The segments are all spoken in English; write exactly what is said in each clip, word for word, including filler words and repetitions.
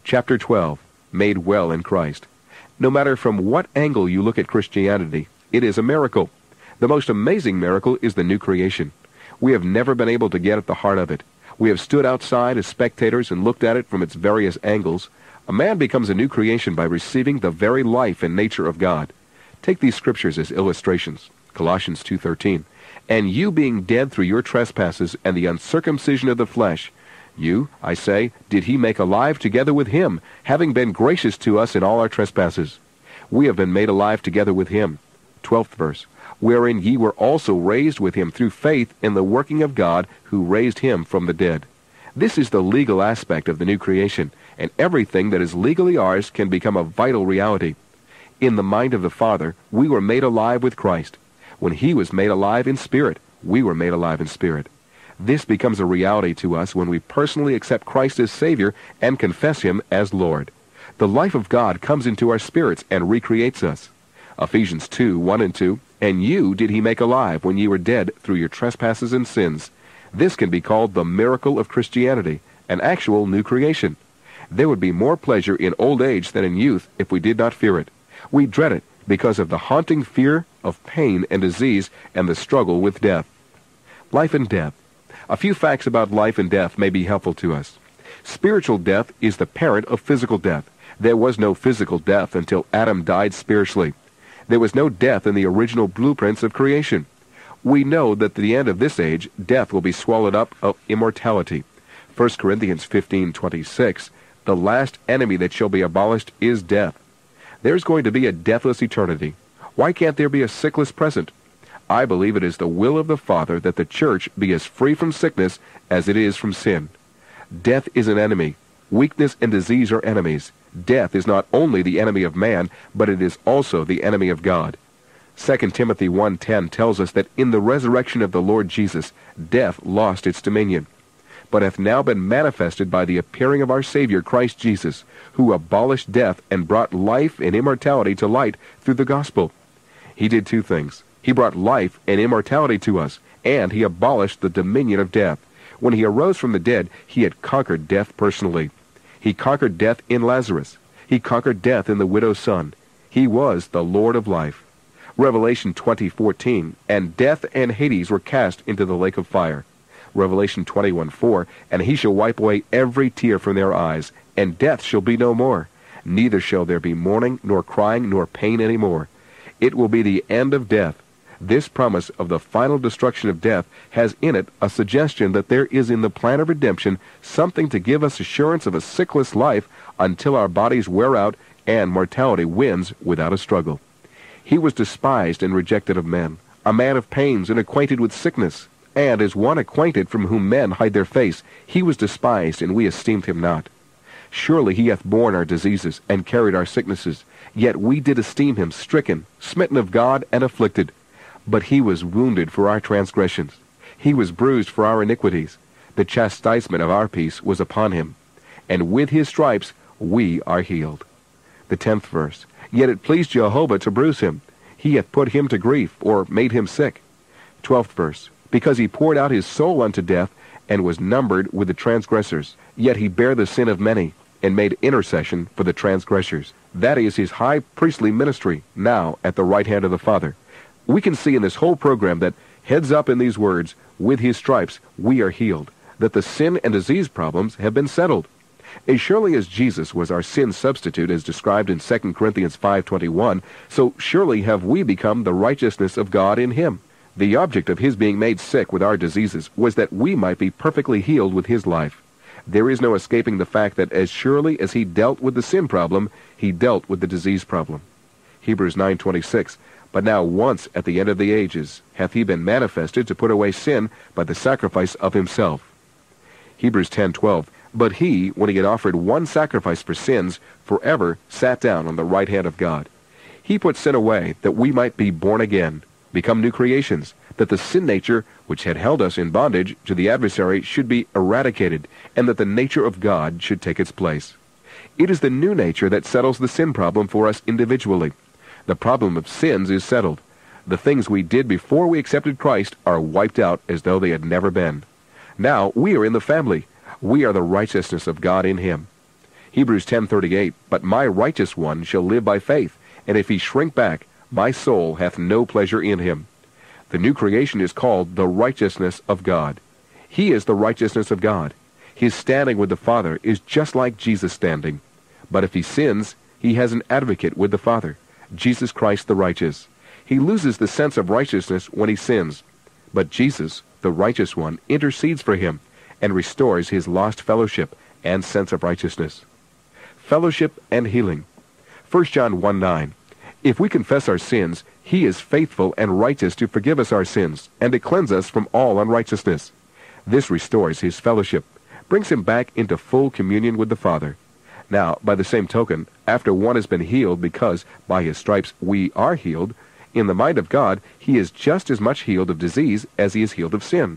Chapter twelve, Made Well in Christ. No matter from what angle you look at Christianity, it is a miracle. The most amazing miracle is the new creation. We have never been able to get at the heart of it. We have stood outside as spectators and looked at it from its various angles. A man becomes a new creation by receiving the very life and nature of God. Take these scriptures as illustrations. Colossians two thirteen. And you being dead through your trespasses and the uncircumcision of the flesh, you, I say, did he make alive together with him, having been gracious to us in all our trespasses. We have been made alive together with him. Twelfth verse. Wherein ye were also raised with him through faith in the working of God, who raised him from the dead. This is the legal aspect of the new creation, and everything that is legally ours can become a vital reality. In the mind of the Father, we were made alive with Christ. When he was made alive in spirit, we were made alive in spirit. This becomes a reality to us when we personally accept Christ as Savior and confess him as Lord. The life of God comes into our spirits and recreates us. Ephesians two, one and two, And you did he make alive when ye were dead through your trespasses and sins. This can be called the miracle of Christianity, an actual new creation. There would be more pleasure in old age than in youth if we did not fear it. We dread it because of the haunting fear of pain and disease and the struggle with death. Life and death. A few facts about life and death may be helpful to us. Spiritual death is the parent of physical death. There was no physical death until Adam died spiritually. There was no death in the original blueprints of creation. We know that at the end of this age, death will be swallowed up of immortality. First Corinthians fifteen twenty-six, The last enemy that shall be abolished is death. There's going to be a deathless eternity. Why can't there be a sickless present? I believe it is the will of the Father that the church be as free from sickness as it is from sin. Death is an enemy. Weakness and disease are enemies. Death is not only the enemy of man, but it is also the enemy of God. Second Timothy one ten tells us that in the resurrection of the Lord Jesus, death lost its dominion, but hath now been manifested by the appearing of our Savior Christ Jesus, who abolished death and brought life and immortality to light through the gospel. He did two things. He brought life and immortality to us, and he abolished the dominion of death. When he arose from the dead, he had conquered death personally. He conquered death in Lazarus. He conquered death in the widow's son. He was the Lord of life. Revelation twenty fourteen, And death and Hades were cast into the lake of fire. Revelation twenty-one four, And he shall wipe away every tear from their eyes, and death shall be no more. Neither shall there be mourning, nor crying, nor pain any more. It will be the end of death. This promise of the final destruction of death has in it a suggestion that there is in the plan of redemption something to give us assurance of a sickless life until our bodies wear out and mortality wins without a struggle. He was despised and rejected of men, a man of pains and acquainted with sickness, and as one acquainted from whom men hide their face, he was despised, and we esteemed him not. Surely he hath borne our diseases and carried our sicknesses, yet we did esteem him stricken, smitten of God, and afflicted. But he was wounded for our transgressions. He was bruised for our iniquities. The chastisement of our peace was upon him, and with his stripes we are healed. The tenth verse. Yet it pleased Jehovah to bruise him. He hath put him to grief, or made him sick. Twelfth verse. Because he poured out his soul unto death, and was numbered with the transgressors. Yet he bare the sin of many, and made intercession for the transgressors. That is his high priestly ministry, now at the right hand of the Father. We can see in this whole program that, heads up in these words, with his stripes we are healed, that the sin and disease problems have been settled. As surely as Jesus was our sin substitute as described in Second Corinthians five twenty-one, so surely have we become the righteousness of God in him. The object of his being made sick with our diseases was that we might be perfectly healed with his life. There is no escaping the fact that as surely as he dealt with the sin problem, he dealt with the disease problem. Hebrews nine twenty-six, But now once at the end of the ages hath he been manifested to put away sin by the sacrifice of himself. Hebrews ten twelve, But he, when he had offered one sacrifice for sins, forever sat down on the right hand of God. He put sin away, that we might be born again, become new creations, that the sin nature which had held us in bondage to the adversary should be eradicated, and that the nature of God should take its place. It is the new nature that settles the sin problem for us individually. The problem of sins is settled. The things we did before we accepted Christ are wiped out as though they had never been. Now we are in the family. We are the righteousness of God in him. Hebrews ten thirty-eight, but my righteous one shall live by faith, and if he shrink back, my soul hath no pleasure in him. The new creation is called the righteousness of God. He is the righteousness of God. His standing with the Father is just like Jesus' standing. But if he sins, he has an advocate with the Father, Jesus Christ the righteous. He loses the sense of righteousness when he sins. But Jesus, the righteous one, intercedes for him and restores his lost fellowship and sense of righteousness. Fellowship and healing. First John one nine. If we confess our sins, he is faithful and righteous to forgive us our sins and to cleanse us from all unrighteousness. This restores his fellowship, brings him back into full communion with the Father. Now, by the same token, after one has been healed because by his stripes we are healed, in the mind of God, he is just as much healed of disease as he is healed of sin.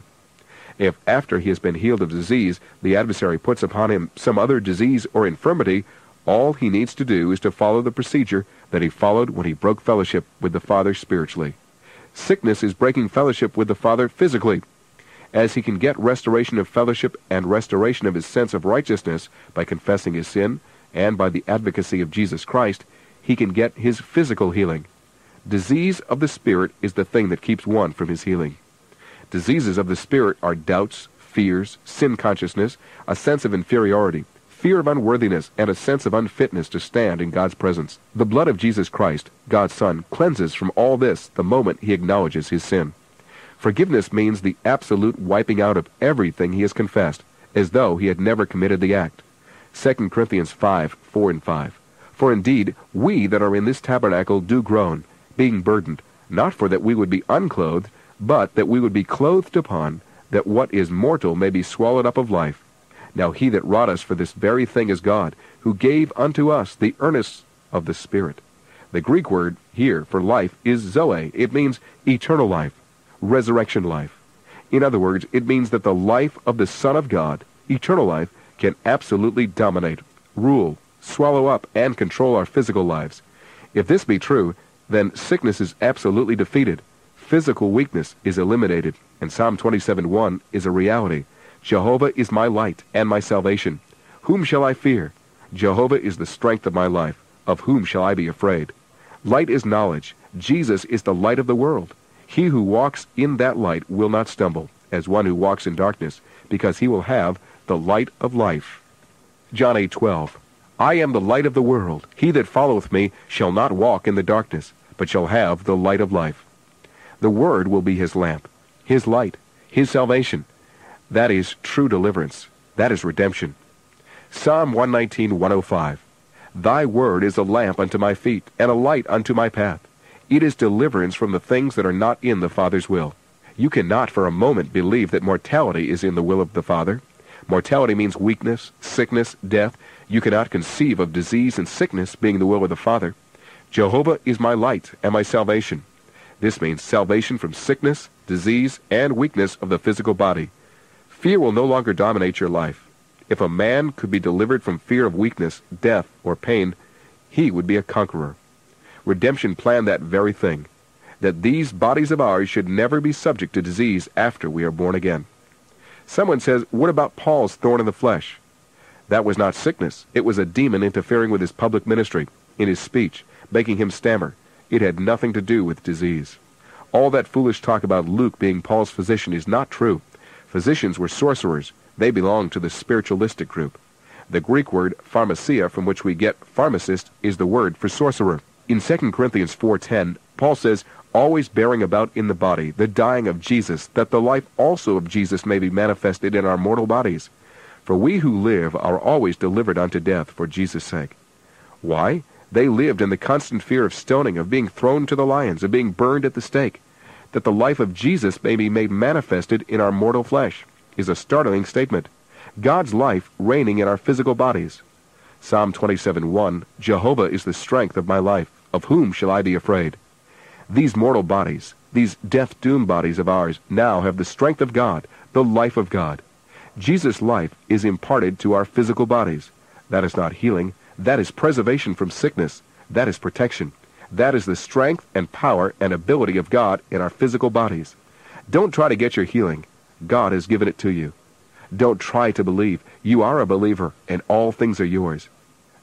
If after he has been healed of disease, the adversary puts upon him some other disease or infirmity, all he needs to do is to follow the procedure that he followed when he broke fellowship with the Father spiritually. Sickness is breaking fellowship with the Father physically. As he can get restoration of fellowship and restoration of his sense of righteousness by confessing his sin, and by the advocacy of Jesus Christ, he can get his physical healing. Disease of the Spirit is the thing that keeps one from his healing. Diseases of the Spirit are doubts, fears, sin consciousness, a sense of inferiority, fear of unworthiness, and a sense of unfitness to stand in God's presence. The blood of Jesus Christ, God's Son, cleanses from all this the moment he acknowledges his sin. Forgiveness means the absolute wiping out of everything he has confessed, as though he had never committed the act. Second Corinthians five, four and five. For indeed, we that are in this tabernacle do groan, being burdened, not for that we would be unclothed, but that we would be clothed upon, that what is mortal may be swallowed up of life. Now he that wrought us for this very thing is God, who gave unto us the earnest of the Spirit. The Greek word here for life is zoe. It means eternal life, resurrection life. In other words, it means that the life of the Son of God, eternal life, can absolutely dominate, rule, swallow up, and control our physical lives. If this be true, then sickness is absolutely defeated. Physical weakness is eliminated, and Psalm twenty-seven one is a reality. Jehovah is my light and my salvation. Whom shall I fear? Jehovah is the strength of my life. Of whom shall I be afraid? Light is knowledge. Jesus is the light of the world. He who walks in that light will not stumble, as one who walks in darkness, because he will have the light of life. John eight twelve. I am the light of the world. He that followeth me shall not walk in the darkness, but shall have the light of life. The Word will be his lamp, his light, his salvation. That is true deliverance. That is redemption. Psalm one nineteen, one oh five. Thy word is a lamp unto my feet, and a light unto my path. It is deliverance from the things that are not in the Father's will. You cannot for a moment believe that mortality is in the will of the Father. Mortality means weakness, sickness, death. You cannot conceive of disease and sickness being the will of the Father. Jehovah is my light and my salvation. This means salvation from sickness, disease, and weakness of the physical body. Fear will no longer dominate your life. If a man could be delivered from fear of weakness, death, or pain, he would be a conqueror. Redemption planned that very thing, that these bodies of ours should never be subject to disease after we are born again. Someone says, what about Paul's thorn in the flesh? That was not sickness. It was a demon interfering with his public ministry, in his speech, making him stammer. It had nothing to do with disease. All that foolish talk about Luke being Paul's physician is not true. Physicians were sorcerers. They belonged to the spiritualistic group. The Greek word pharmacia, from which we get pharmacist, is the word for sorcerer. In Second Corinthians four ten, Paul says, always bearing about in the body the dying of Jesus, that the life also of Jesus may be manifested in our mortal bodies. For we who live are always delivered unto death for Jesus' sake. Why? They lived in the constant fear of stoning, of being thrown to the lions, of being burned at the stake. That the life of Jesus may be made manifested in our mortal flesh is a startling statement. God's life reigning in our physical bodies. Psalm twenty-seven one, Jehovah is the strength of my life. Of whom shall I be afraid? These mortal bodies, these death-doomed bodies of ours, now have the strength of God, the life of God. Jesus' life is imparted to our physical bodies. That is not healing. That is preservation from sickness. That is protection. That is the strength and power and ability of God in our physical bodies. Don't try to get your healing. God has given it to you. Don't try to believe. You are a believer, and all things are yours.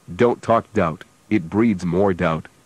Don't talk doubt. It breeds more doubt.